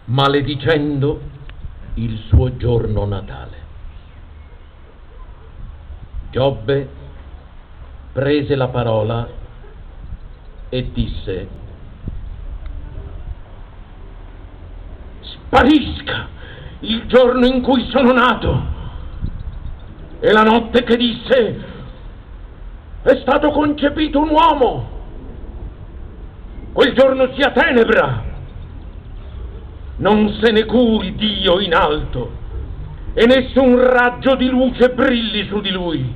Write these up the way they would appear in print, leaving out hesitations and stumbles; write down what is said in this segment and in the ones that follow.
maledicendo il suo giorno natale. Giobbe prese la parola e disse: sparisca il giorno in cui sono nato e la notte che disse: è stato concepito un uomo. Quel giorno sia tenebra, non se ne curi Dio in alto e nessun raggio di luce brilli su di lui.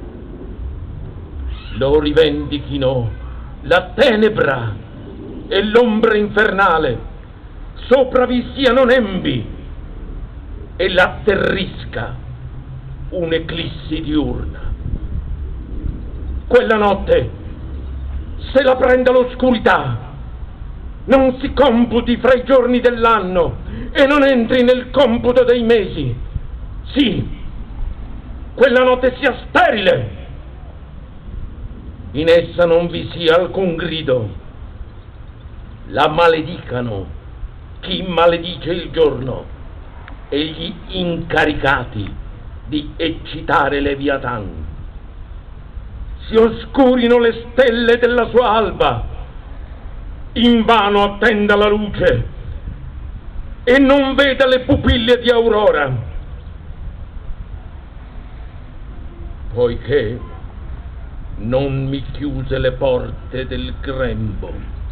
Lo rivendichino la tenebra e l'ombra infernale, sopra vi siano nembi e l'atterrisca un'eclissi diurna. Quella notte se la prenda l'oscurità, non si computi fra i giorni dell'anno e non entri nel computo dei mesi. Sì, quella notte sia sterile, in essa non vi sia alcun grido. La maledicano chi maledice il giorno e gli incaricati di eccitare Leviatan. Si oscurino le stelle della sua alba, invano attenda la luce e non veda le pupille di aurora, poiché non mi chiuse le porte del grembo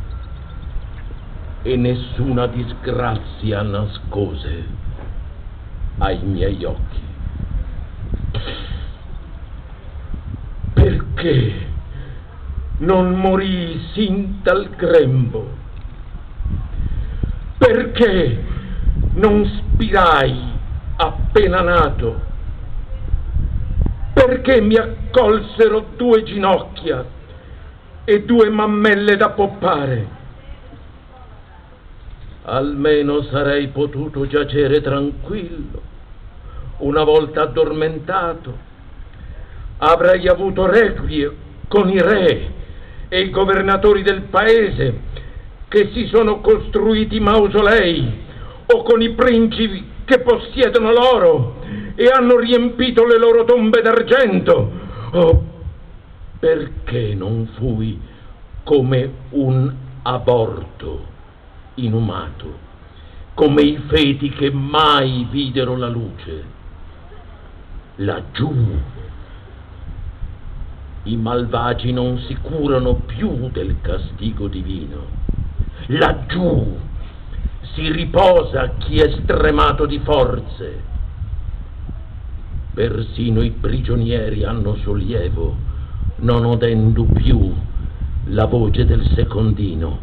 e nessuna disgrazia nascose ai miei occhi. Perché non morì sin dal grembo? Perché non spirai appena nato? Perché mi accolsero 2 ginocchia e 2 mammelle da poppare? Almeno sarei potuto giacere tranquillo, una volta addormentato. Avrei avuto requie con i re e i governatori del paese che si sono costruiti mausolei, o con i principi che possiedono l'oro e hanno riempito le loro tombe d'argento. Oh, perché non fui come un aborto inumato, come i feti che mai videro la luce? Laggiù i malvagi non si curano più del castigo divino. Laggiù si riposa chi è stremato di forze. Persino i prigionieri hanno sollievo, non udendo più la voce del secondino.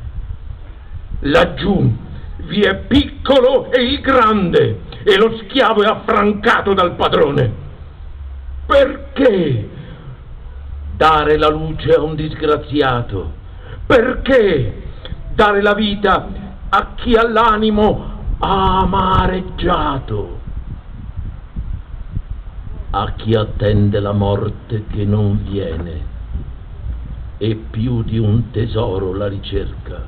Laggiù vi è piccolo e il grande, e lo schiavo è affrancato dal padrone. Perché dare la luce a un disgraziato? Perché dare la vita a chi ha l'animo amareggiato? A chi attende la morte che non viene e più di un tesoro la ricerca?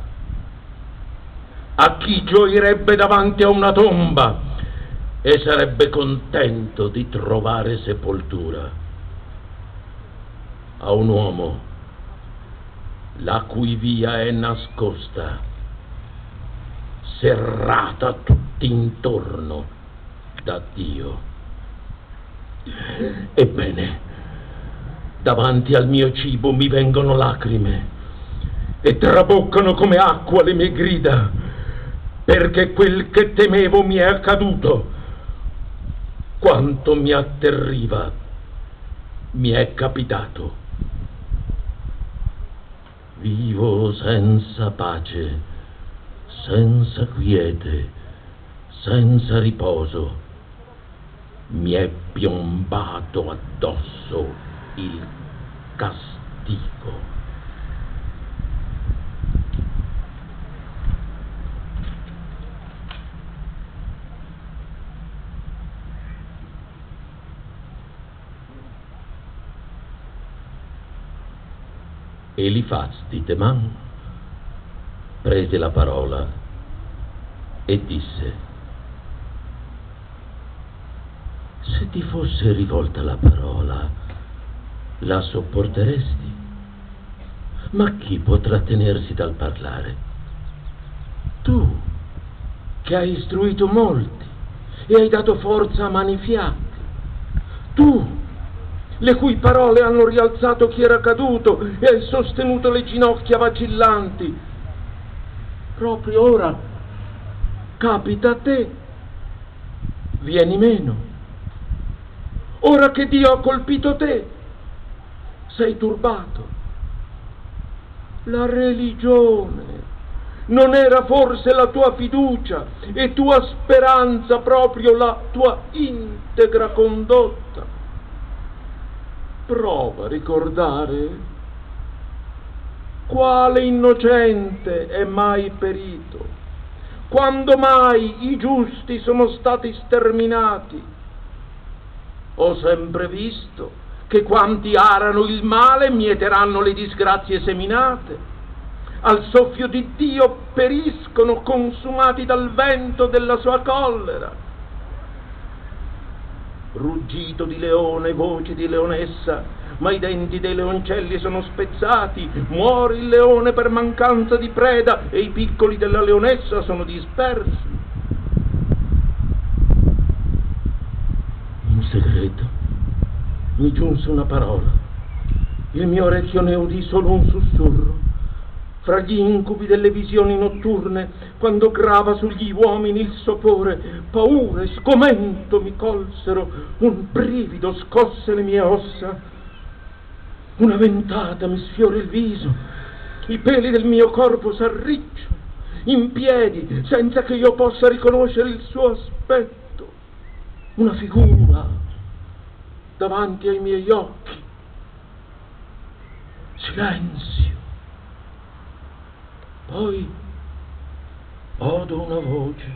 A chi gioirebbe davanti a una tomba e sarebbe contento di trovare sepoltura? A un uomo la cui via è nascosta, serrata tutt'intorno da Dio. Ebbene, davanti al mio cibo mi vengono lacrime e traboccano come acqua le mie grida, perché quel che temevo mi è accaduto. Quanto mi atterriva mi è capitato. Vivo senza pace, senza quiete, senza riposo. Mi è piombato addosso il castigo. Elifaz di Teman prese la parola e disse: se ti fosse rivolta la parola, la sopporteresti? Ma chi potrà tenersi dal parlare? Tu, che hai istruito molti e hai dato forza a mani fiatte. Tu, le cui parole hanno rialzato chi era caduto e hai sostenuto le ginocchia vacillanti. Proprio ora capita a te. Vieni meno. Ora che Dio ha colpito te, sei turbato. La religione non era forse la tua fiducia e tua speranza proprio la tua integra condotta? Prova a ricordare quale innocente è mai perito, quando mai i giusti sono stati sterminati. Ho sempre visto che quanti arano il male mieteranno le disgrazie seminate. Al soffio di Dio periscono consumati dal vento della sua collera. Ruggito di leone, voce di leonessa, ma i denti dei leoncelli sono spezzati, muore il leone per mancanza di preda e i piccoli della leonessa sono dispersi. In segreto mi giunse una parola, il mio orecchio ne udì solo un sussurro. Fra gli incubi delle visioni notturne, quando grava sugli uomini il sopore, paura e sgomento mi colsero, un brivido scosse le mie ossa, una ventata mi sfiora il viso, i peli del mio corpo s'arricciano, in piedi, senza che io possa riconoscere il suo aspetto, una figura davanti ai miei occhi. Silenzio. Poi odo una voce.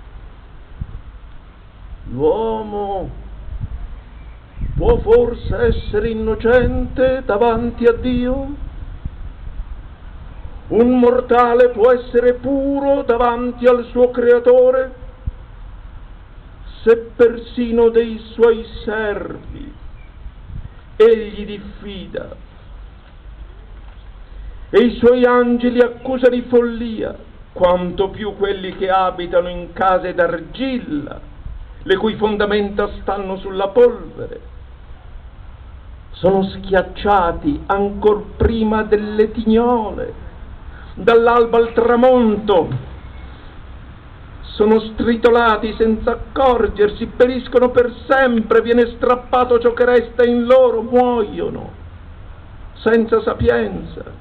L'uomo può forse essere innocente davanti a Dio? Un mortale può essere puro davanti al suo creatore? Se persino dei suoi servi egli diffida e i suoi angeli accusa di follia, quanto più quelli che abitano in case d'argilla, le cui fondamenta stanno sulla polvere. Sono schiacciati ancor prima delle tignole, dall'alba al tramonto, sono stritolati senza accorgersi, periscono per sempre, viene strappato ciò che resta in loro, muoiono senza sapienza.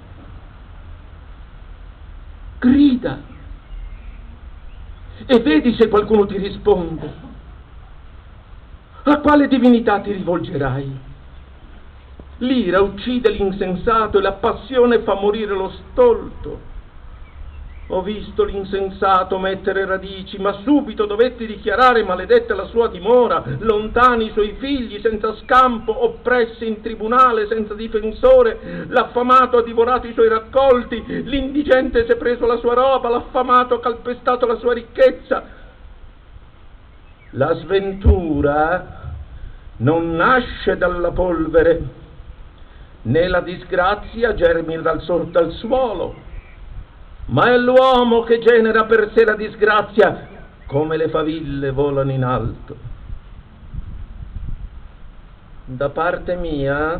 Grida e vedi se qualcuno ti risponde. A quale divinità ti rivolgerai? L'ira uccide l'insensato e la passione fa morire lo stolto. Ho visto l'insensato mettere radici, ma subito dovetti dichiarare maledetta la sua dimora, lontani i suoi figli, senza scampo, oppressi in tribunale, senza difensore, l'affamato ha divorato i suoi raccolti, l'indigente si è preso la sua roba, l'affamato ha calpestato la sua ricchezza. La sventura non nasce dalla polvere, né la disgrazia germina dal suolo, ma è l'uomo che genera per sé la disgrazia, come le faville volano in alto. Da parte mia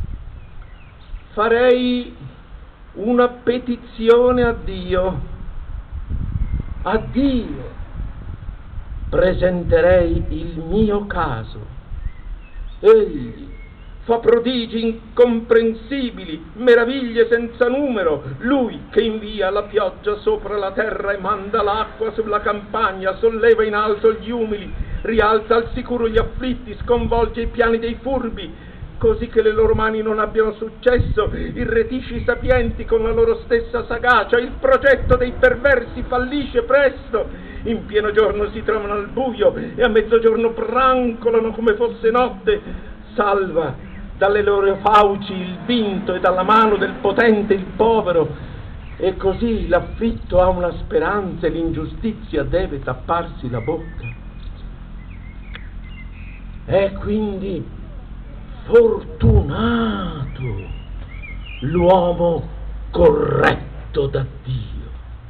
farei una petizione a Dio. A Dio presenterei il mio caso. Egli fa prodigi incomprensibili, meraviglie senza numero, lui che invia la pioggia sopra la terra e manda l'acqua sulla campagna, solleva in alto gli umili, rialza al sicuro gli afflitti, sconvolge i piani dei furbi, così che le loro mani non abbiano successo, irretisce i sapienti con la loro stessa sagacia, il progetto dei perversi fallisce presto, in pieno giorno si trovano al buio e a mezzogiorno brancolano come fosse notte, salva dalle loro fauci il vinto e dalla mano del potente il povero, E così l'affitto ha una speranza e l'ingiustizia deve tapparsi la bocca. È quindi fortunato l'uomo corretto da Dio.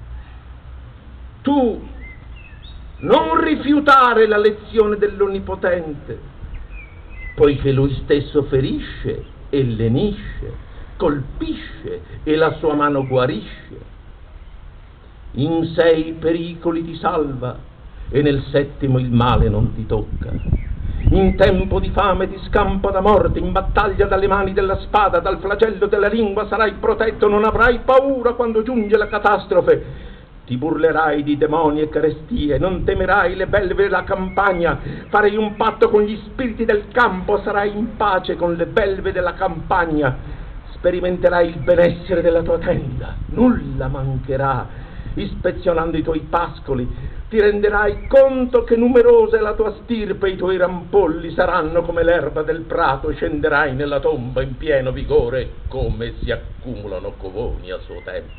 Tu non rifiutare la lezione dell'Onnipotente, poiché Lui stesso ferisce e lenisce, colpisce e la sua mano guarisce. In 6 pericoli ti salva e nel 7° il male non ti tocca. In tempo di fame ti scampa da morte, in battaglia dalle mani della spada, dal flagello della lingua sarai protetto, non avrai paura quando giunge la catastrofe. Ti burlerai di demoni e carestie, non temerai le belve della campagna, farai un patto con gli spiriti del campo, sarai in pace con le belve della campagna, sperimenterai il benessere della tua tenda, nulla mancherà, ispezionando i tuoi pascoli, ti renderai conto che numerosa è la tua stirpe, i tuoi rampolli saranno come l'erba del prato, e scenderai nella tomba in pieno vigore, come si accumulano covoni a suo tempo.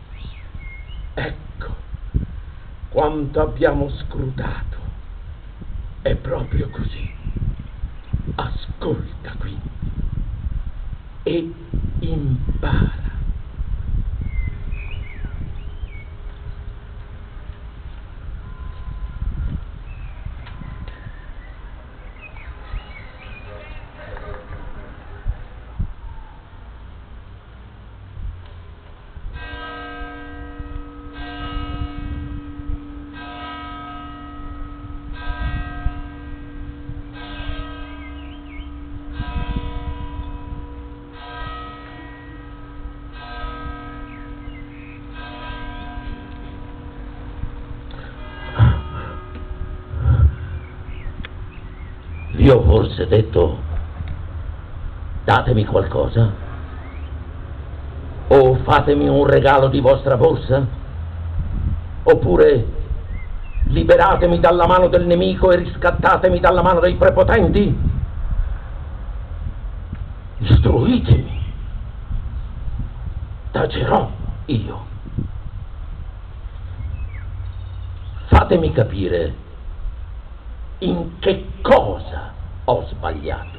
Ecco quanto abbiamo scrutato. È proprio così. Ascolta quindi e impara. Vi ho forse detto datemi qualcosa? O fatemi un regalo di vostra borsa? Oppure liberatemi dalla mano del nemico e riscattatemi dalla mano dei prepotenti? Istruitemi, tacerò io. Fatemi capire in che cosa ho sbagliato.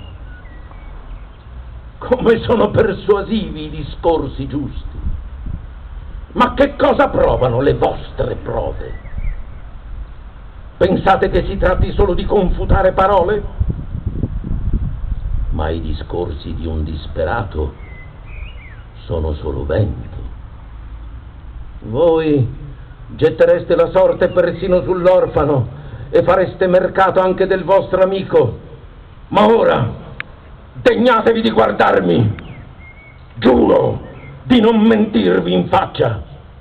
Come sono persuasivi i discorsi giusti. Ma che cosa provano le vostre prove? Pensate che si tratti solo di confutare parole? Ma i discorsi di un disperato sono solo vento. Voi gettereste la sorte persino sull'orfano e fareste mercato anche del vostro amico. Ma ora degnatevi di guardarmi. Giuro di non mentirvi in faccia.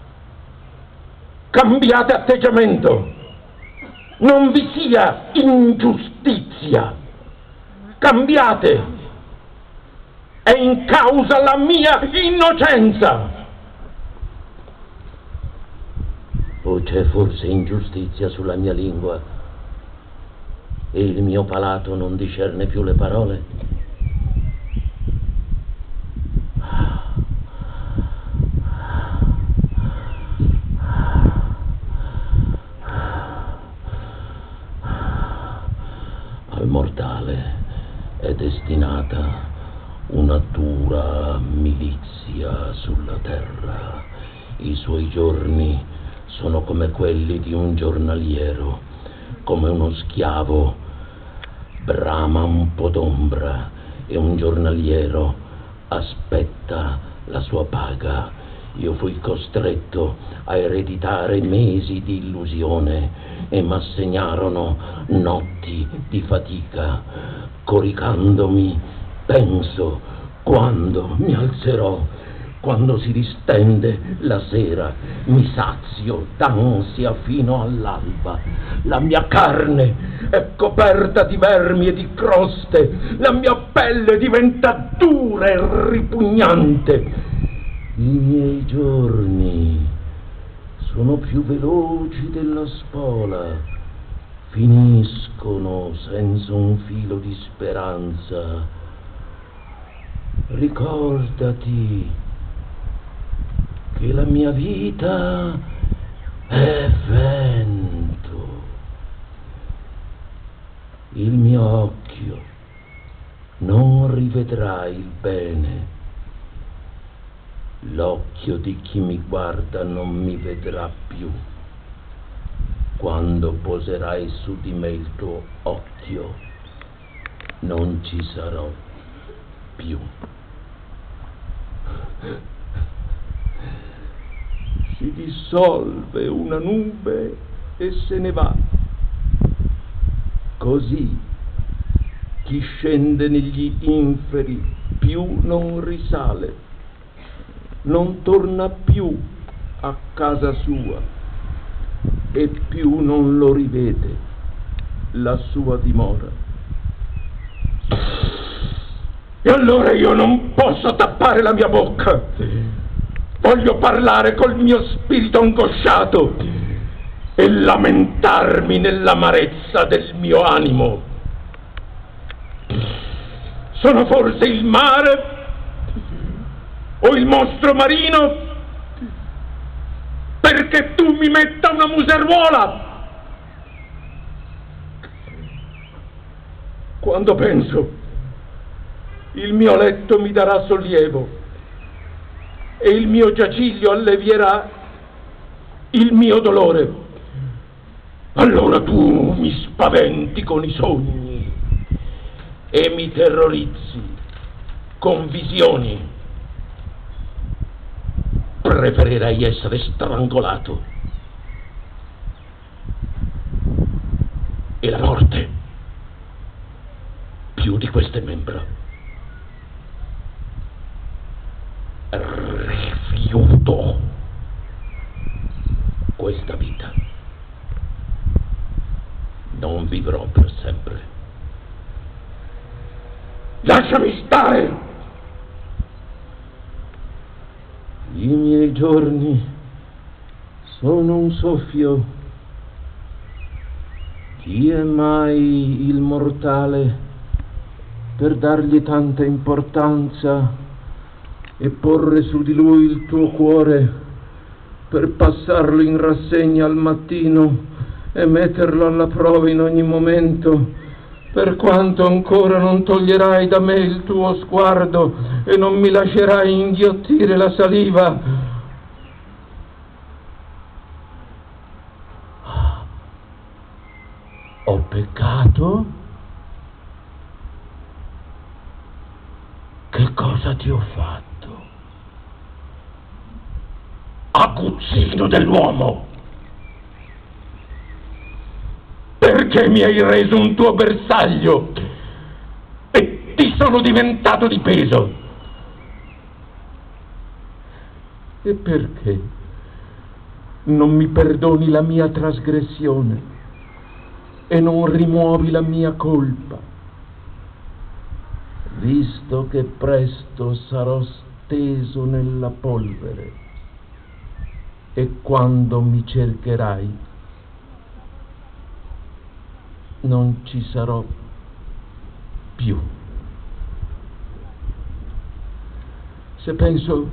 Cambiate atteggiamento. Non vi sia ingiustizia. Cambiate. È in causa la mia innocenza. O c'è forse ingiustizia sulla mia lingua e il mio palato non discerne più le parole? Al mortale è destinata una dura milizia sulla terra. I suoi giorni sono come quelli di un giornaliero, come uno schiavo brama un po' d'ombra e un giornaliero aspetta la sua paga. Io fui costretto a ereditare mesi di illusione e m'assegnarono notti di fatica. Coricandomi, penso, quando mi alzerò, quando si distende la sera, mi sazio d'ansia fino all'alba. La mia carne è coperta di vermi e di croste, la mia pelle diventa dura e ripugnante. I miei giorni sono più veloci della spola, finiscono senza un filo di speranza. Ricordati che la mia vita è vento. Il mio occhio non rivedrà il bene. L'occhio di chi mi guarda non mi vedrà più. Quando poserai su di me il tuo occhio, non ci sarò più. Si dissolve una nube e se ne va. Così chi scende negli inferi più non risale, non torna più a casa sua e più non lo rivede la sua dimora. E allora io non posso tappare la mia bocca. Voglio parlare col mio spirito angosciato e lamentarmi nell'amarezza del mio animo. Sono forse il mare o il mostro marino perché tu mi metta una museruola? Quando penso, il mio letto mi darà sollievo e il mio giaciglio allevierà il mio dolore. Allora tu mi spaventi con i sogni e mi terrorizzi con visioni. Preferirei essere strangolato. E la morte più di queste membra. Rifiuto questa vita. Non vivrò per sempre. Lasciami stare! I miei giorni sono un soffio. Chi è mai il mortale per dargli tanta importanza e porre su di lui il tuo cuore per passarlo in rassegna al mattino e metterlo alla prova in ogni momento, per quanto ancora non toglierai da me il tuo sguardo e non mi lascerai inghiottire la saliva. Ho peccato? Che cosa ti ho fatto? Aguzzino dell'uomo! Perché mi hai reso un tuo bersaglio e ti sono diventato di peso? E perché non mi perdoni la mia trasgressione e non rimuovi la mia colpa, visto che presto sarò steso nella polvere e quando mi cercherai non ci sarò più. Se penso,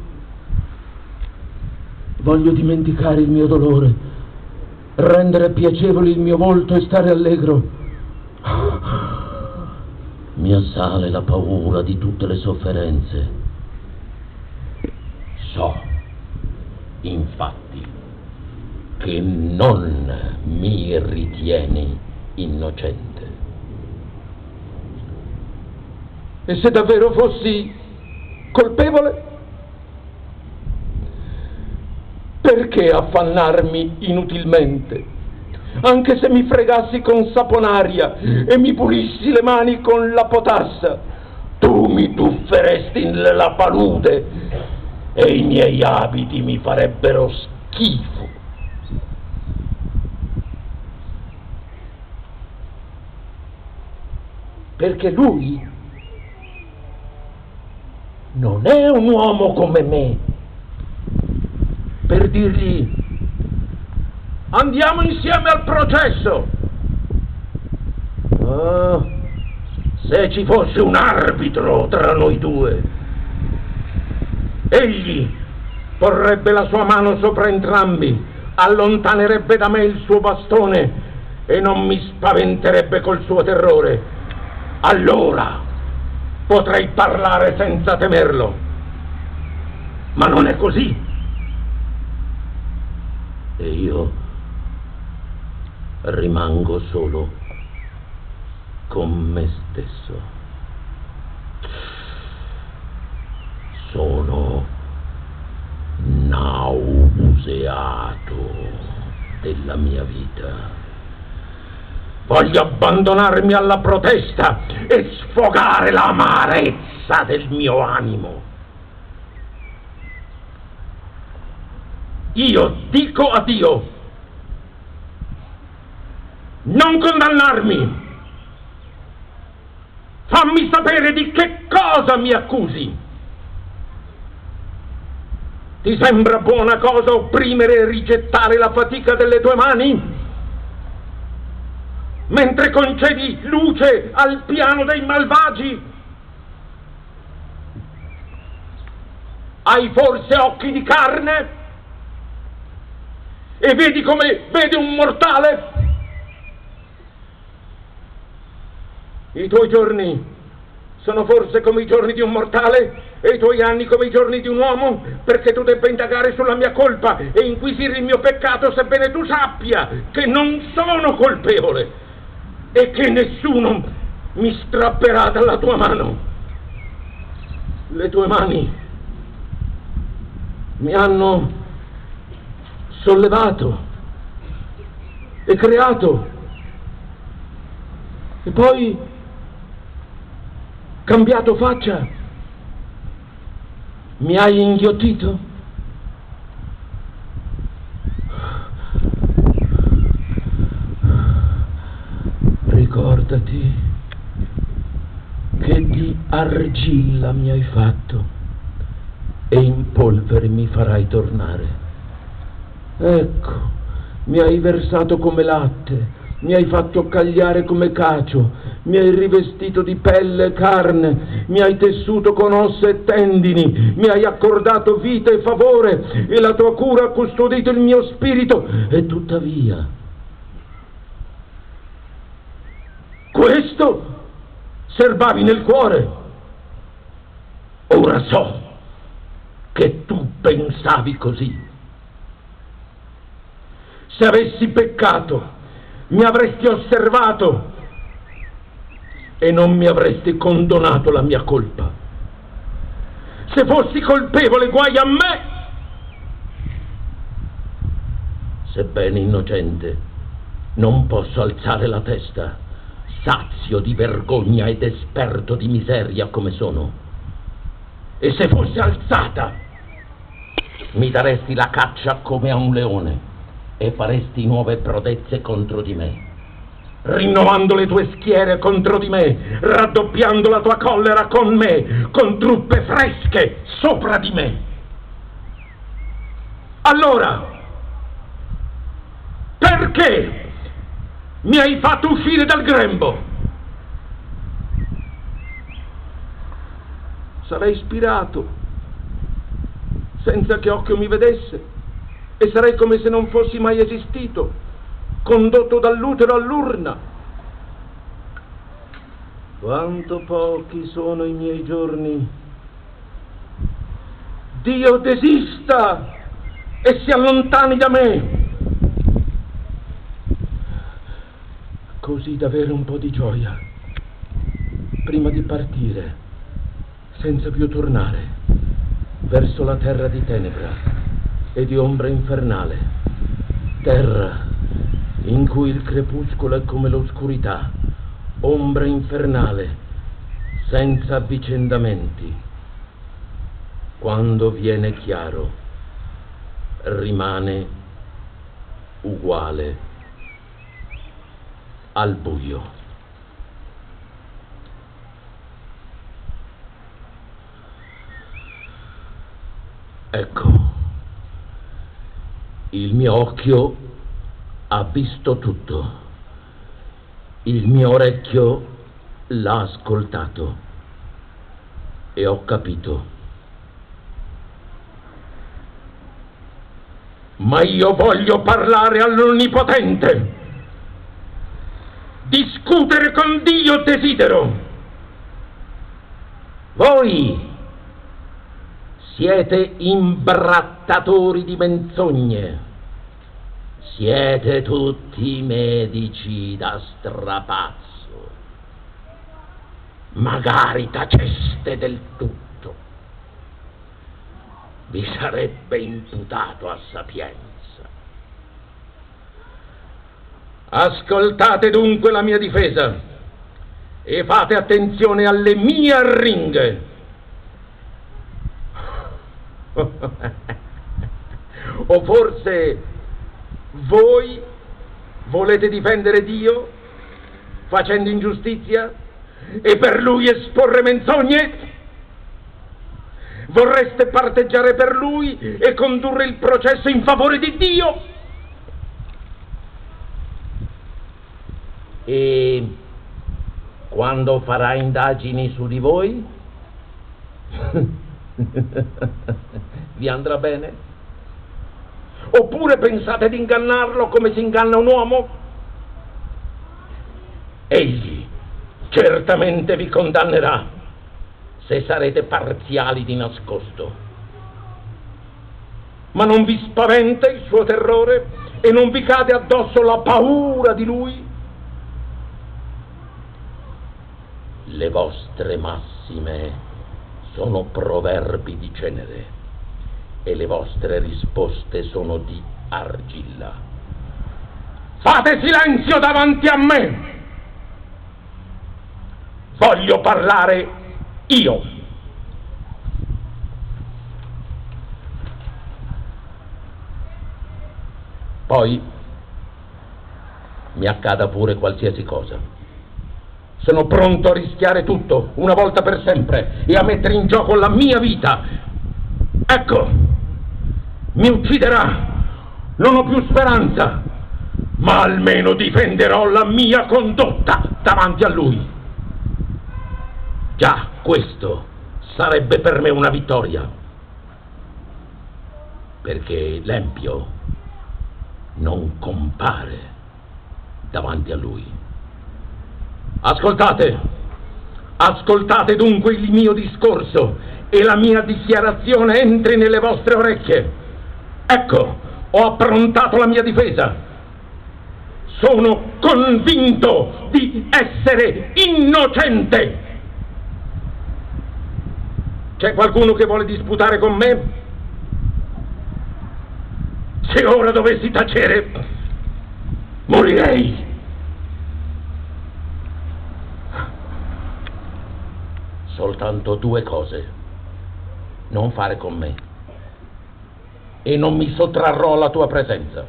voglio dimenticare il mio dolore, rendere piacevole il mio volto e stare allegro. Mi assale la paura di tutte le sofferenze. So, infatti, che non mi ritieni innocente. E se davvero fossi colpevole, perché affannarmi inutilmente? Anche se mi fregassi con saponaria e mi pulissi le mani con la potassa, tu mi tufferesti nella palude e i miei abiti mi farebbero schifo. Perché lui non è un uomo come me per dirgli andiamo insieme al processo. Oh, se ci fosse un arbitro tra noi due, egli porrebbe la sua mano sopra entrambi, allontanerebbe da me il suo bastone e non mi spaventerebbe col suo terrore. Allora potrei parlare senza temerlo. Ma non è così. E io rimango solo con me stesso. Sono nauseato della mia vita. Voglio abbandonarmi alla protesta e sfogare l'amarezza del mio animo. Io dico a Dio: non condannarmi. Fammi sapere di che cosa mi accusi. Ti sembra buona cosa opprimere e rigettare la fatica delle tue mani, mentre concedi luce al piano dei malvagi? Hai forse occhi di carne e vedi come vede un mortale? I tuoi giorni sono forse come i giorni di un mortale e i tuoi anni come i giorni di un uomo, perché tu debba indagare sulla mia colpa e inquisire il mio peccato, sebbene tu sappia che non sono colpevole e che nessuno mi strapperà dalla tua mano. Le tue mani mi hanno sollevato e creato e poi cambiato faccia. Mi hai inghiottito. Ricordati che di argilla mi hai fatto e in polvere mi farai tornare. Ecco, mi hai versato come latte, mi hai fatto cagliare come cacio, mi hai rivestito di pelle e carne, mi hai tessuto con ossa e tendini, mi hai accordato vita e favore, e la tua cura ha custodito il mio spirito, e tuttavia questo serbavi nel cuore. Ora so che tu pensavi così. Se avessi peccato, mi avresti osservato e non mi avresti condonato la mia colpa. Se fossi colpevole, guai a me. Sebbene innocente, non posso alzare la testa, sazio di vergogna ed esperto di miseria come sono. E se fosse alzata, mi daresti la caccia come a un leone e faresti nuove prodezze contro di me, rinnovando le tue schiere contro di me, raddoppiando la tua collera con me, con truppe fresche sopra di me. Allora, perché mi hai fatto uscire dal grembo? Sarei spirato, senza che occhio mi vedesse, e sarei come se non fossi mai esistito, condotto dall'utero all'urna. Quanto pochi sono i miei giorni. Dio desista e si allontani da me, così da avere un po' di gioia prima di partire, senza più tornare verso la terra di tenebra e di ombra infernale, terra in cui il crepuscolo è come l'oscurità, ombra infernale, senza avvicendamenti. Quando viene chiaro, rimane uguale al buio. Ecco, il mio occhio ha visto tutto, il mio orecchio l'ha ascoltato e ho capito. ma io voglio parlare all'Onnipotente. Discutere con Dio desidero. Voi siete imbrattatori di menzogne. Siete tutti medici da strapazzo. Magari taceste del tutto. Vi sarebbe imputato a sapienza. Ascoltate dunque la mia difesa e fate attenzione alle mie arringhe. O forse voi volete difendere Dio facendo ingiustizia e per lui esporre menzogne? Vorreste parteggiare per lui e condurre il processo in favore di Dio? E quando farà indagini su di voi? Vi andrà bene? Oppure pensate di ingannarlo come si inganna un uomo? Egli certamente vi condannerà se sarete parziali di nascosto. Ma non vi spaventa il suo terrore e non vi cade addosso la paura di lui? Le vostre massime sono proverbi di cenere e le vostre risposte sono di argilla. Fate silenzio davanti a me! Voglio parlare io. Poi mi accada pure qualsiasi cosa. Sono pronto a rischiare tutto, una volta per sempre, e a mettere in gioco la mia vita. Ecco, mi ucciderà, non ho più speranza, ma almeno difenderò la mia condotta davanti a lui. Già, questo sarebbe per me una vittoria, perché l'empio non compare davanti a lui. Ascoltate dunque il mio discorso e la mia dichiarazione entri nelle vostre orecchie. Ecco, ho approntato la mia difesa. Sono convinto di essere innocente. C'è qualcuno che vuole disputare con me? Se ora dovessi tacere, morirei. Soltanto due cose: non fare con me e non mi sottrarrò alla tua presenza.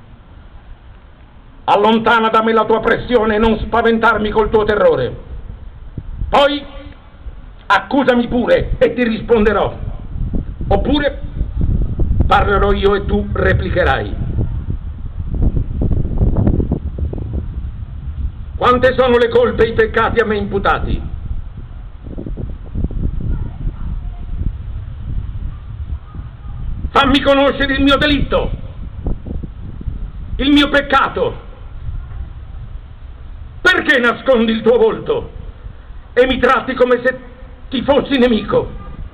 Allontana da me la tua pressione e non spaventarmi col tuo terrore. Poi accusami pure e ti risponderò, oppure parlerò io e tu replicherai. Quante sono le colpe e i peccati a me imputati? Fammi conoscere il mio delitto, il mio peccato. Perché nascondi il tuo volto e mi tratti come se ti fossi nemico?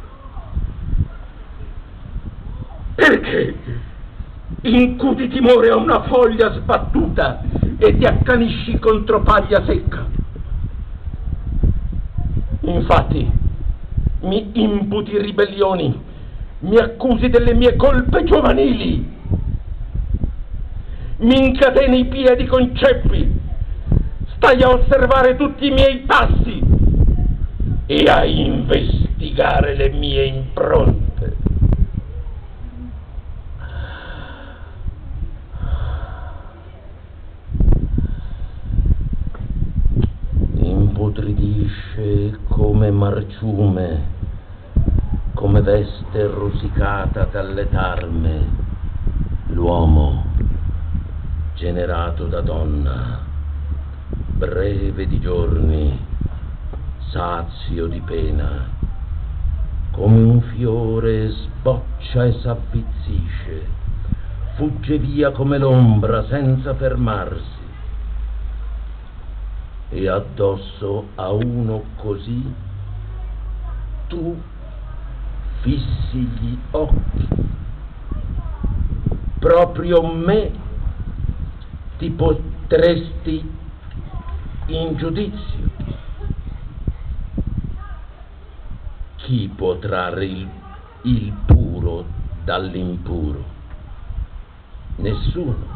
Perché incuti timore a una foglia sbattuta e ti accanisci contro paglia secca? Infatti mi imputi ribellioni, mi accusi delle mie colpe giovanili, mi incateni i piedi con ceppi, stai a osservare tutti i miei passi e a investigare le mie impronte. Imputridisce come marciume, come veste rosicata dalle tarme, l'uomo generato da donna, breve di giorni, sazio di pena, come un fiore sboccia e s'avvizzisce, fugge via come l'ombra senza fermarsi. E addosso a uno così tu fissi gli occhi, proprio me ti potresti in giudizio. Chi può trarre il puro dall'impuro? Nessuno,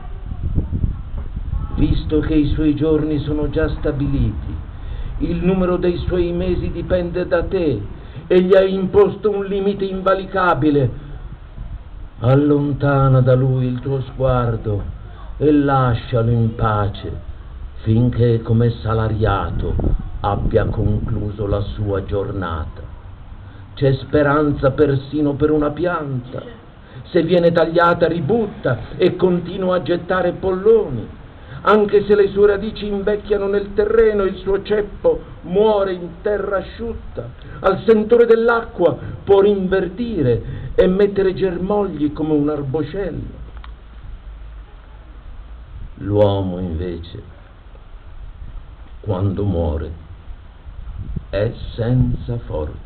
visto che i suoi giorni sono già stabiliti, il numero dei suoi mesi dipende da te e gli hai imposto un limite invalicabile. Allontana da lui il tuo sguardo e lascialo in pace finché come salariato abbia concluso la sua giornata. C'è speranza persino per una pianta. Se viene tagliata ributta e continua a gettare polloni. Anche se le sue radici invecchiano nel terreno, il suo ceppo muore in terra asciutta. Al sentore dell'acqua può rinverdire e mettere germogli come un arboscello. L'uomo invece, quando muore, è senza forze.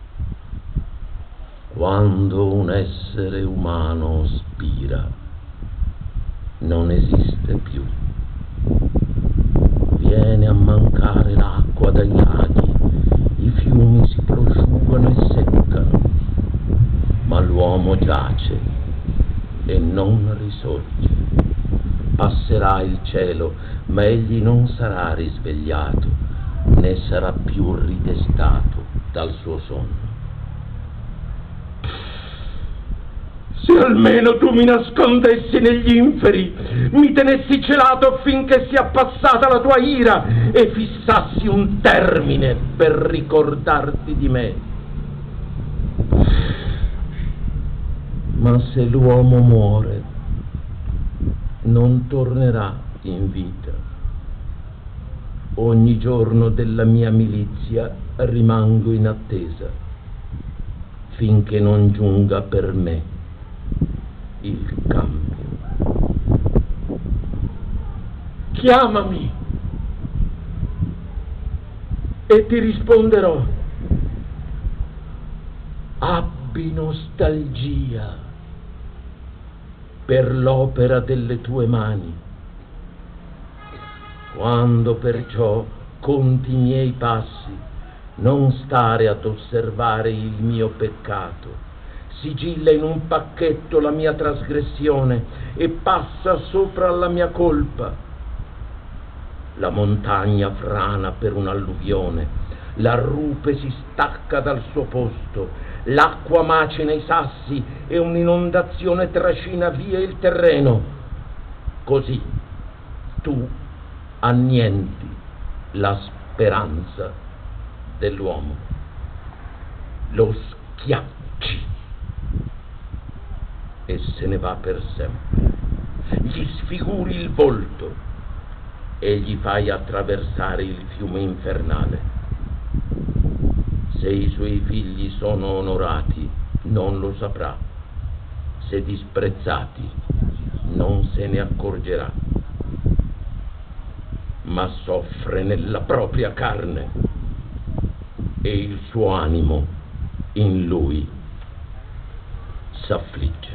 Quando un essere umano spira, non esiste più. Viene a mancare l'acqua dai laghi, i fiumi si prosciugano e seccano, ma l'uomo giace e non risorge. Passerà il cielo, ma egli non sarà risvegliato, né sarà più ridestato dal suo sonno. Se almeno tu mi nascondessi negli inferi, mi tenessi celato finché sia passata la tua ira e fissassi un termine per ricordarti di me. Ma se l'uomo muore, non tornerà in vita. Ogni giorno della mia milizia rimango in attesa, finché non giunga per me il cambio. Chiamami e ti risponderò. Abbi nostalgia per l'opera delle tue mani. Quando perciò conti i miei passi, non stare ad osservare il mio peccato. Sigilla in un pacchetto la mia trasgressione e passa sopra la mia colpa. La montagna frana per un'alluvione, la rupe si stacca dal suo posto, l'acqua macina i sassi e un'inondazione trascina via il terreno. Così tu annienti la speranza dell'uomo, lo schiacci e se ne va per sempre. Gli sfiguri il volto e gli fai attraversare il fiume infernale. Se i suoi figli sono onorati, non lo saprà. Se disprezzati, non se ne accorgerà. Ma soffre nella propria carne e il suo animo in lui s'affligge.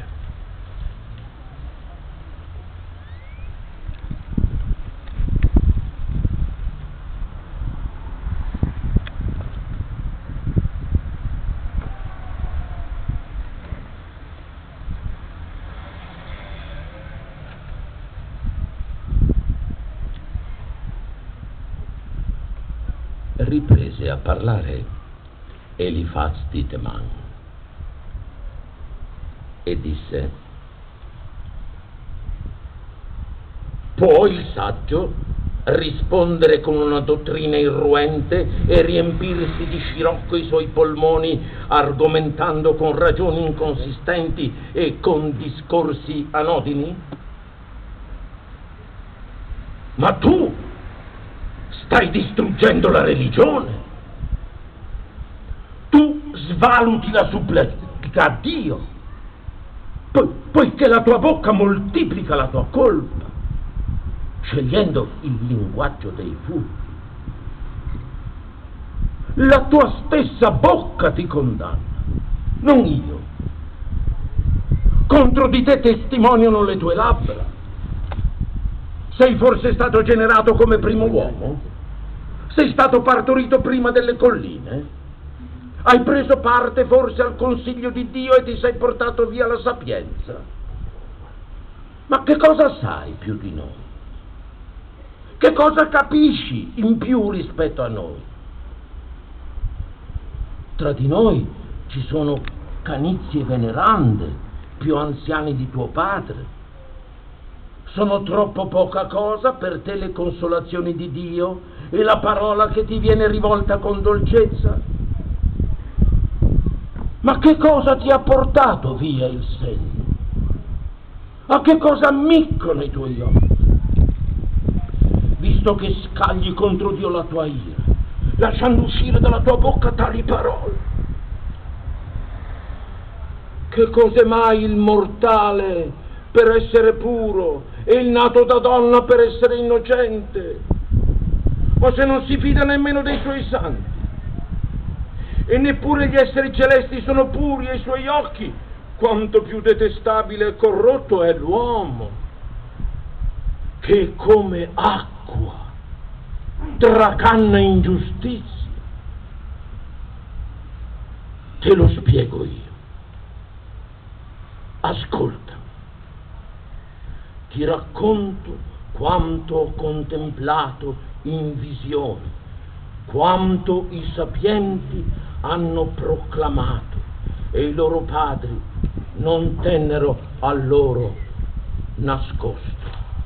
Riprese a parlare Eliphaz di Teman e disse: può il saggio rispondere con una dottrina irruente e riempirsi di scirocco i suoi polmoni argomentando con ragioni inconsistenti e con discorsi anodini? Ma tu stai distruggendo la religione. Tu svaluti la supplica a Dio. poiché la tua bocca moltiplica la tua colpa, scegliendo il linguaggio dei furbi. La tua stessa bocca ti condanna, non io. Contro di te testimoniano le tue labbra. Sei forse stato generato come primo uomo? Sei stato partorito prima delle colline? Hai preso parte forse al consiglio di Dio e ti sei portato via la sapienza? Ma che cosa sai più di noi? Che cosa capisci in più rispetto a noi? Tra di noi ci sono canizi e venerande, più anziani di tuo padre. Sono troppo poca cosa per te le consolazioni di Dio e la parola che ti viene rivolta con dolcezza? Ma che cosa ti ha portato via il senno? A che cosa ammiccano i tuoi occhi? Visto che scagli contro Dio la tua ira, lasciando uscire dalla tua bocca tali parole. Che cos'è mai il mortale per essere puro e il nato da donna per essere innocente? O se non si fida nemmeno dei suoi santi? E neppure gli esseri celesti sono puri ai suoi occhi, quanto più detestabile e corrotto è l'uomo, che come acqua tracanna ingiustizia. Te lo spiego io. Ascolta, ti racconto quanto ho contemplato in visione, quanto i sapienti hanno proclamato e i loro padri non tennero a loro nascosto.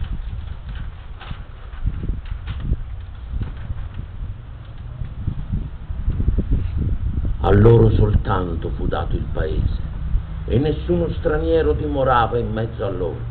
A loro soltanto fu dato il paese e nessuno straniero dimorava in mezzo a loro.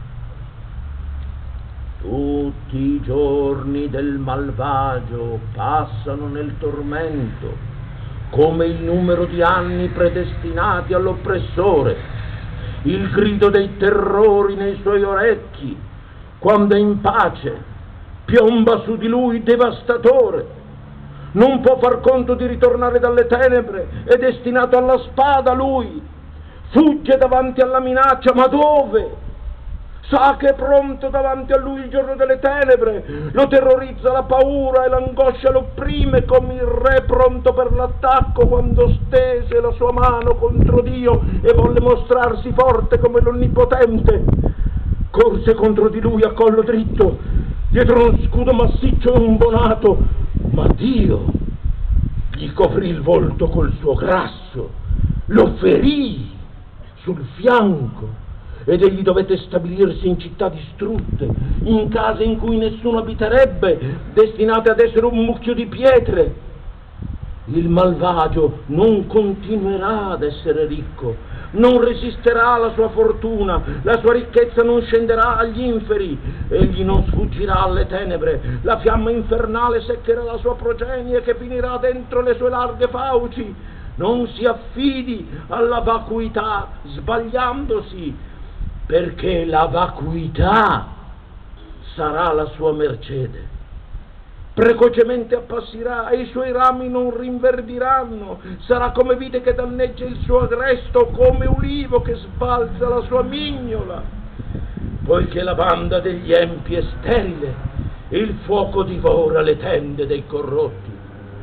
Tutti i giorni del malvagio passano nel tormento, come il numero di anni predestinati all'oppressore, il grido dei terrori nei suoi orecchi, quando è in pace, piomba su di lui devastatore. Non può far conto di ritornare dalle tenebre, è destinato alla spada lui. Fugge davanti alla minaccia, ma dove? Sa che è pronto davanti a lui il giorno delle tenebre, lo terrorizza la paura e l'angoscia lo opprime come il re pronto per l'attacco quando stese la sua mano contro Dio e volle mostrarsi forte come l'Onnipotente. Corse contro di lui a collo dritto, dietro uno scudo massiccio e imbonato, ma Dio gli coprì il volto col suo grasso, lo ferì sul fianco ed egli dovette stabilirsi in città distrutte, in case in cui nessuno abiterebbe, destinate ad essere un mucchio di pietre. Il malvagio non continuerà ad essere ricco, non resisterà alla sua fortuna, la sua ricchezza non scenderà agli inferi, egli non sfuggirà alle tenebre, la fiamma infernale seccherà la sua progenie che finirà dentro le sue larghe fauci. Non si affidi alla vacuità sbagliandosi, perché la vacuità sarà la sua mercede. Precocemente appassirà e i suoi rami non rinverdiranno, sarà come vite che danneggia il suo agresto, come ulivo che sbalza la sua mignola. Poiché la banda degli empi è sterile, il fuoco divora le tende dei corrotti.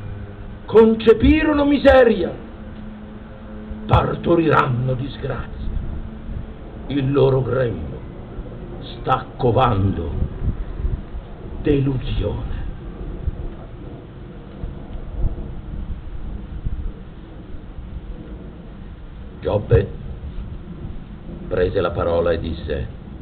Concepirono miseria, partoriranno disgrazia. Il loro grembo sta covando delusione. Giobbe prese la parola e disse: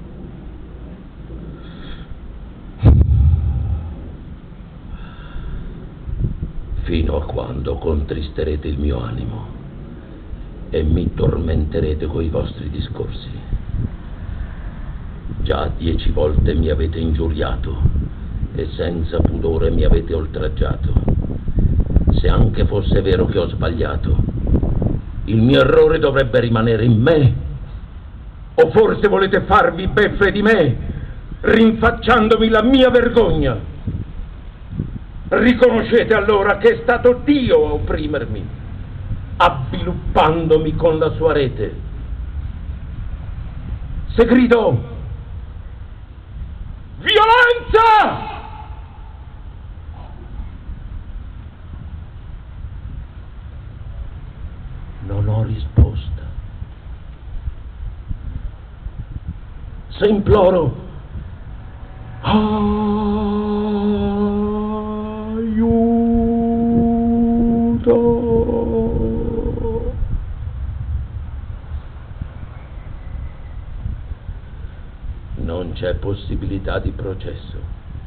fino a quando contristerete il mio animo e mi tormenterete coi vostri discorsi? Già 10 volte mi avete ingiuriato e senza pudore mi avete oltraggiato. Se anche fosse vero che ho sbagliato, il mio errore dovrebbe rimanere in me O forse volete farvi beffe di me, rinfacciandomi la mia vergogna? Riconoscete allora che è stato Dio a opprimermi, avviluppandomi con la sua rete. Se grido violenza, non ho risposta. Se imploro aiuto, non c'è possibilità di processo.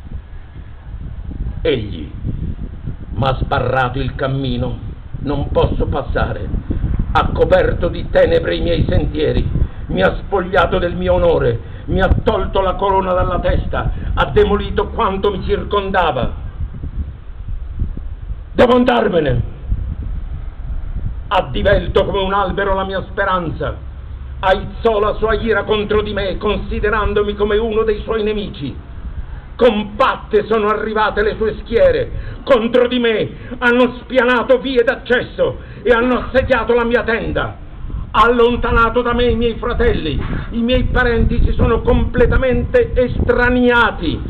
Egli m'ha sbarrato il cammino, non posso passare, ha coperto di tenebre i miei sentieri, mi ha spogliato del mio onore, mi ha tolto la corona dalla testa, ha demolito quanto mi circondava. Devo andarmene. Ha divelto come un albero la mia speranza, aizzò la sua ira contro di me, considerandomi come uno dei suoi nemici. Compatte sono arrivate le sue schiere, contro di me hanno spianato vie d'accesso e hanno assediato la mia tenda. Ha allontanato da me i miei fratelli, i miei parenti si sono completamente estraniati.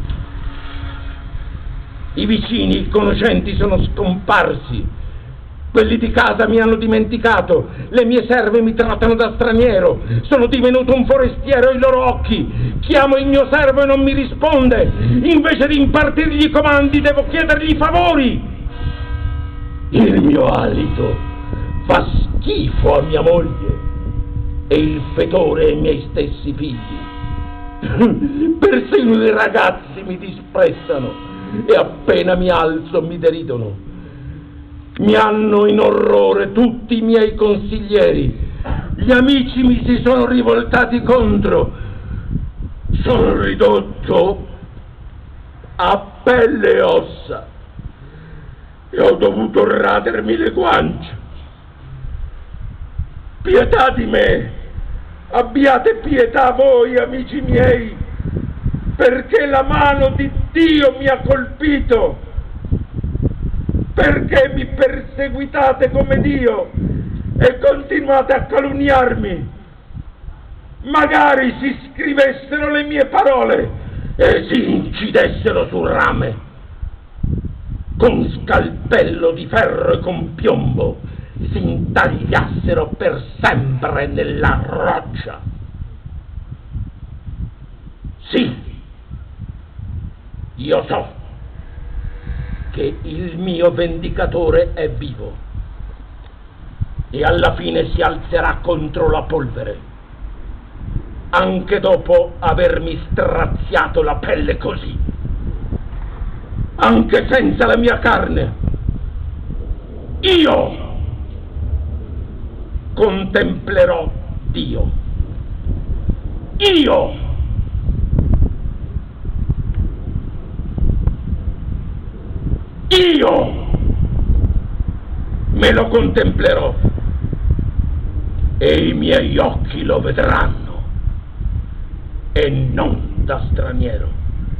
I vicini, i conoscenti sono scomparsi. Quelli di casa mi hanno dimenticato, le mie serve mi trattano da straniero, sono divenuto un forestiero ai loro occhi. Chiamo il mio servo e non mi risponde, invece di impartirgli i comandi devo chiedergli favori. Il mio alito fa schifo a mia moglie e il fetore ai miei stessi figli. Persino i ragazzi mi disprezzano e appena mi alzo mi deridono. Mi hanno in orrore tutti i miei consiglieri, gli amici mi si sono rivoltati contro. Sono ridotto a pelle e ossa e ho dovuto radermi le guance. Pietà di me, abbiate pietà voi, amici miei, perché la mano di Dio mi ha colpito. Perché mi perseguitate come Dio e continuate a calunniarmi? Magari si scrivessero le mie parole e si incidessero sul rame con scalpello di ferro e con piombo, si intagliassero per sempre nella roccia. Sì, io so che il mio vendicatore è vivo e alla fine si alzerà contro la polvere, anche dopo avermi straziato la pelle così, anche senza la mia carne. Io contemplerò Dio. Io me lo contemplerò e i miei occhi lo vedranno e non da straniero.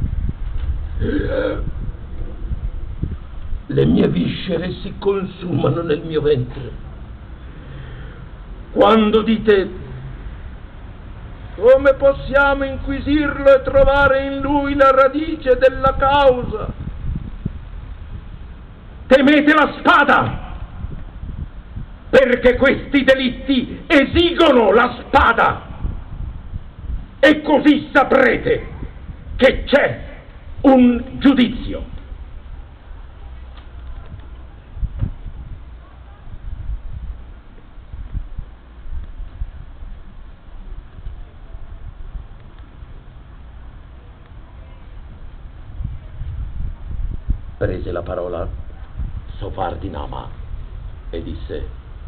Le mie viscere si consumano nel mio ventre. Quando dite come possiamo inquisirlo e trovare in lui la radice della causa, temete la spada, perché questi delitti esigono la spada, e così saprete che c'è un giudizio. Prese la parola Sofardinama e disse: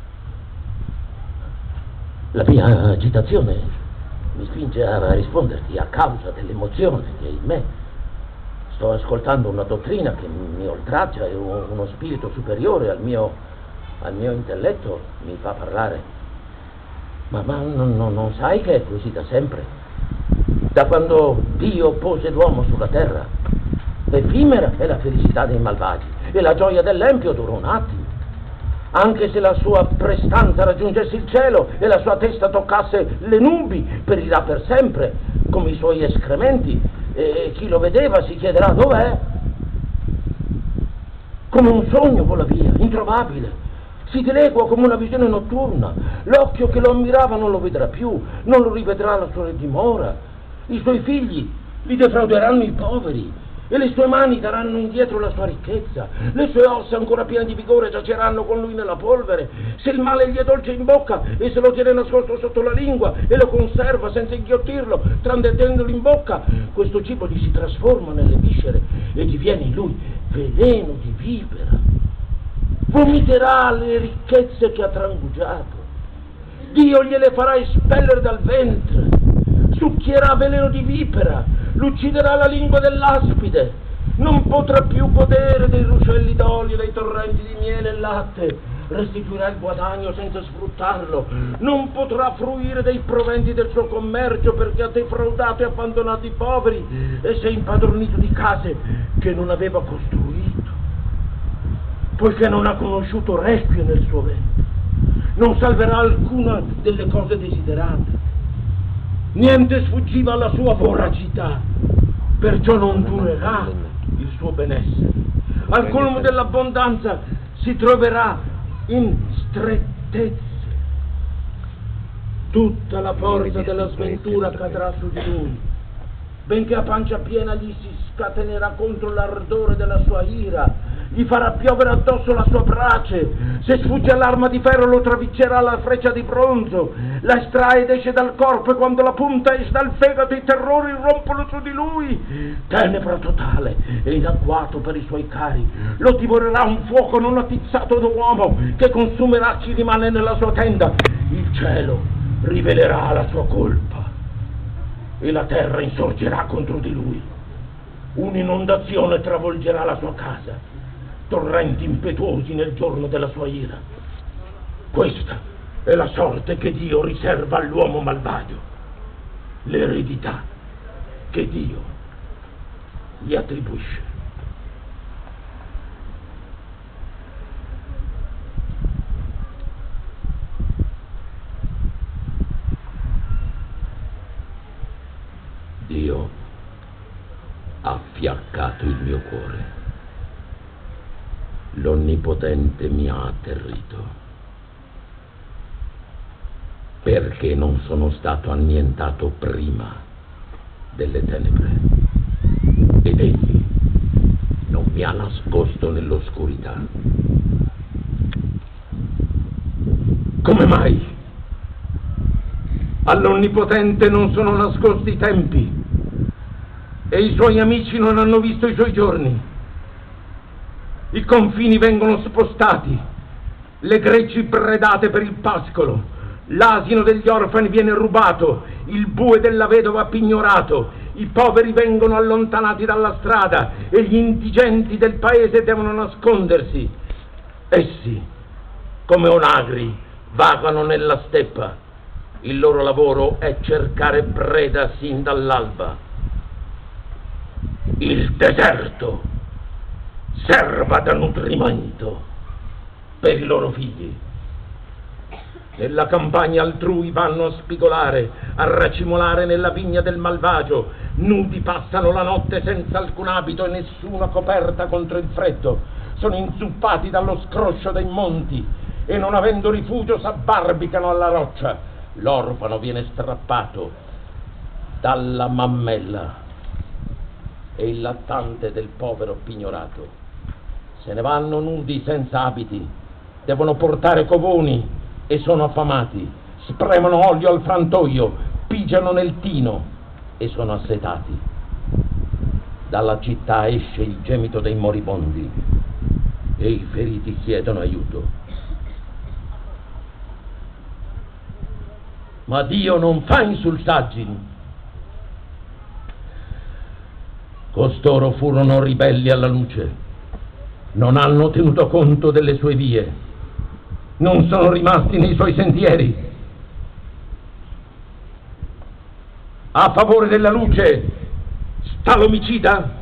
la mia agitazione mi spinge a risponderti a causa dell'emozione che in me. Sto ascoltando una dottrina che mi oltraggia e uno spirito superiore al mio intelletto mi fa parlare. Ma non sai che è così da sempre? Da quando Dio pose l'uomo sulla terra. Effimera è la felicità dei malvagi e la gioia dell'empio dura un attimo. Anche se la sua prestanza raggiungesse il cielo e la sua testa toccasse le nubi, perirà per sempre, come i suoi escrementi, e chi lo vedeva si chiederà dov'è. Come un sogno vola via, introvabile. Si dilegua come una visione notturna. L'occhio che lo ammirava non lo vedrà più, non lo rivedrà la sua dimora. I suoi figli li defrauderanno i poveri e le sue mani daranno indietro la sua ricchezza. Le sue ossa ancora piene di vigore giaceranno con lui nella polvere. Se il male gli è dolce in bocca e se lo tiene nascosto sotto la lingua e lo conserva senza inghiottirlo, trattenendolo in bocca, questo cibo gli si trasforma nelle viscere e diviene in lui veleno di vipera. Vomiterà le ricchezze che ha trangugiato. Dio gliele farà espellere dal ventre. Succhierà veleno di vipera, l'ucciderà la lingua dell'aspide, non potrà più godere dei ruscelli d'olio, dei torrenti di miele e latte, restituirà il guadagno senza sfruttarlo, non potrà fruire dei proventi del suo commercio perché ha defraudato e abbandonato i poveri e si è impadronito di case che non aveva costruito, poiché non ha conosciuto requie nel suo ventre, non salverà alcuna delle cose desiderate. Niente sfuggiva alla sua voracità, perciò non durerà il suo benessere. Al colmo dell'abbondanza si troverà in strettezze. Tutta la forza della sventura cadrà su di lui. Benché a pancia piena gli si scatenerà contro l'ardore della sua ira, gli farà piovere addosso la sua brace, se sfugge all'arma di ferro lo traviccerà la freccia di bronzo, la estrae ed esce dal corpo e quando la punta esce dal fegato i terrori irrompono su di lui. Tenebra totale e inagguato per i suoi cari, lo divorerà un fuoco non attizzato d'uomo che consumerà chi rimane nella sua tenda. Il cielo rivelerà la sua colpa e la terra insorgerà contro di lui. Un'inondazione travolgerà la sua casa, torrenti impetuosi nel giorno della sua ira. Questa è la sorte che Dio riserva all'uomo malvagio, l'eredità che Dio gli attribuisce. Dio ha fiaccato il mio cuore. L'Onnipotente mi ha atterrito, perché non sono stato annientato prima delle tenebre, ed Egli non mi ha nascosto nell'oscurità. Come mai? All'Onnipotente non sono nascosti i tempi, e i suoi amici non hanno visto i suoi giorni. I confini vengono spostati, le greggi predate per il pascolo, l'asino degli orfani viene rubato, il bue della vedova pignorato, i poveri vengono allontanati dalla strada e gli indigenti del paese devono nascondersi. Essi, come onagri, vagano nella steppa. Il loro lavoro è cercare preda sin dall'alba. Il deserto serva da nutrimento per i loro figli. Nella campagna altrui vanno a spigolare, a racimolare nella vigna del malvagio, nudi passano la notte senza alcun abito e nessuna coperta contro il freddo, sono inzuppati dallo scroscio dei monti e non avendo rifugio s'abbarbicano alla roccia. L'orfano viene strappato dalla mammella e il lattante del povero pignorato. Se ne vanno nudi senza abiti, devono portare covoni e sono affamati, spremono olio al frantoio, pigiano nel tino e sono assetati. Dalla città esce il gemito dei moribondi e i feriti chiedono aiuto. Ma Dio non fa insultaggini. Costoro furono ribelli alla luce, non hanno tenuto conto delle sue vie, non sono rimasti nei suoi sentieri. A favore della luce sta l'omicida?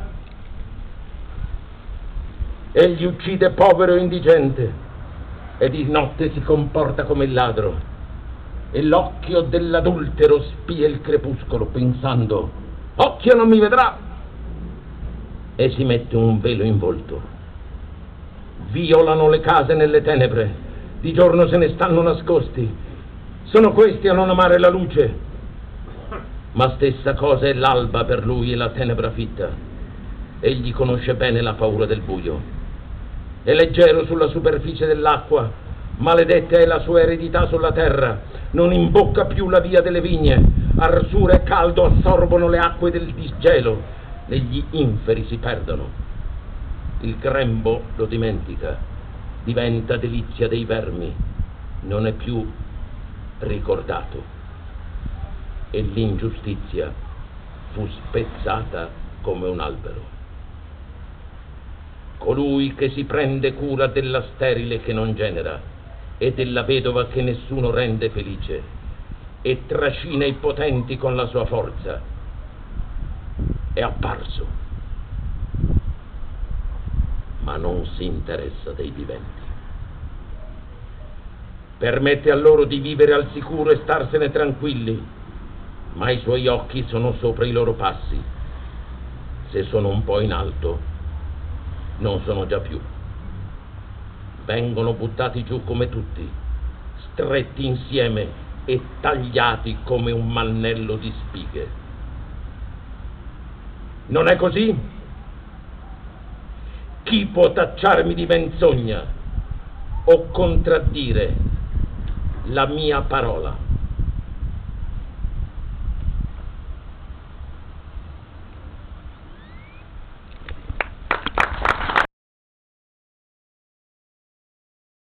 Egli uccide povero e indigente e di notte si comporta come il ladro, e l'occhio dell'adultero spia il crepuscolo pensando: occhio non mi vedrà, e si mette un velo in volto. Violano le case nelle tenebre, di giorno se ne stanno nascosti. Sono questi a non amare la luce, ma stessa cosa è l'alba per lui e la tenebra fitta. Egli conosce bene la paura del buio. È leggero sulla superficie dell'acqua, maledetta è la sua eredità sulla terra, non imbocca più la via delle vigne, arsura e caldo assorbono le acque del disgelo, e gli inferi si perdono. Il grembo lo dimentica, diventa delizia dei vermi, non è più ricordato, e l'ingiustizia fu spezzata come un albero. Colui che si prende cura della sterile che non genera e della vedova che nessuno rende felice e trascina i potenti con la sua forza è apparso, ma non si interessa dei viventi. Permette a loro di vivere al sicuro e starsene tranquilli, ma i suoi occhi sono sopra i loro passi. Se sono un po' in alto, non sono già più. Vengono buttati giù come tutti, stretti insieme e tagliati come un mannello di spighe. Non è così? Chi può tacciarmi di menzogna o contraddire la mia parola?